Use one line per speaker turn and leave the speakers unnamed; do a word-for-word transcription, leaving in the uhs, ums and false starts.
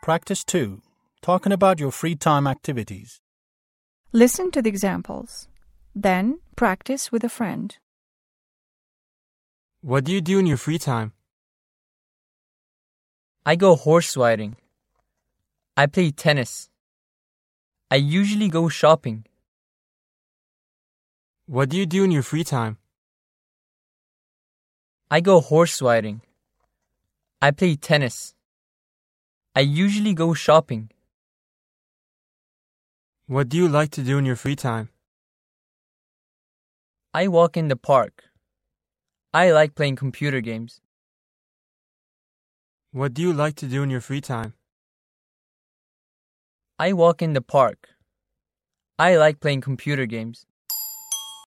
Practice two. Talking about your free time activities.
Listen to the examples. Then practice with a friend.
What do you do in your free time?
I go horse riding. I play tennis. I usually go shopping.
What do you do in your free time?
I go horse riding. I play tennis. I usually go shopping.
What do you like to do in your free time?
I walk in the park. I like playing computer games.
What do you like to do in your free time?
I walk in the park. I like playing computer games.